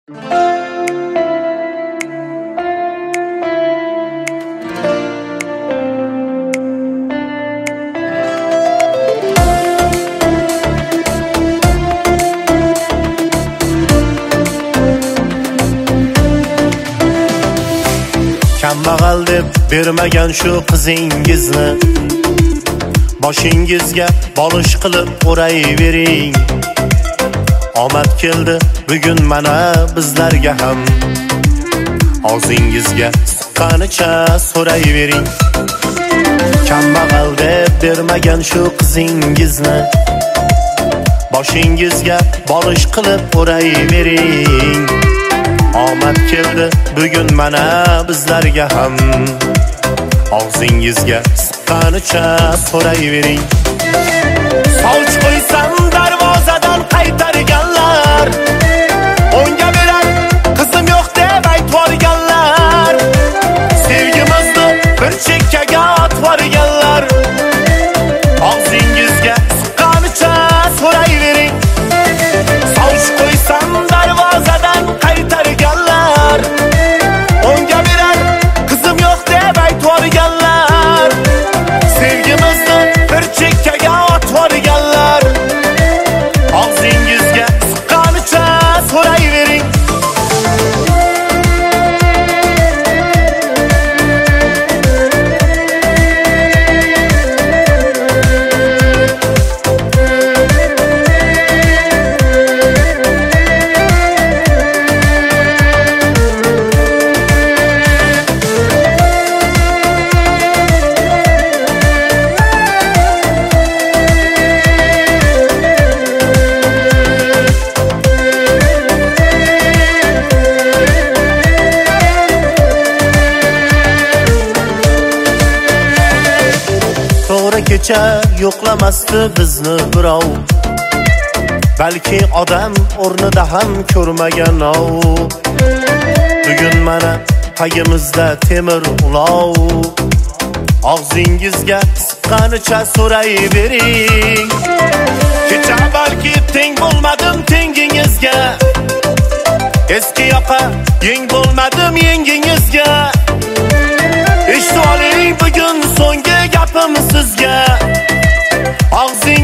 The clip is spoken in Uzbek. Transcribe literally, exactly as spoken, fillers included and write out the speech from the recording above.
Kambag'al deb bermagan shu qizingizni boshingizga bolish qilib o'rayvering. Omad keldi bugun mana bizlarga ham, og'zingizga siqqanicha so'rayvering. Kambag'al deb bermagan shu qizingizni boshingizga bolish qilib o'rayvering. Omad keldi bugun mana bizlarga ham, og'zingizga siqqanicha so'rayvering. Sovch qo'ysam darvozadan qaytarganlar, o'nga berar qizim yo'q deb aytvorganlar, sevgimizni bir chekkaga otvorganlar. Og'zingizga siqqanicha so'rayvering. Sovch qo'ysam darvozadan qaytarganlar, o'nga berar qizim yo'q deb aytvorganlar, sevgimizni bir chekkaga otvorganlar. Og'zingizga siqqanicha so'rayvering. Kecha yo'qlamasdi bizni birov, balki odam o'rnida ham ko'rmagan ov. Bugun mana tagimizda temir ulov, og'zingizga siqqanicha so'rayvering. Kecha balki teng bo'lmadim tengingizga, eski yoqa yeng bo'lmadim yengingizga. Eshitib oling bugun so'nggi gapim sizga, og'zingiz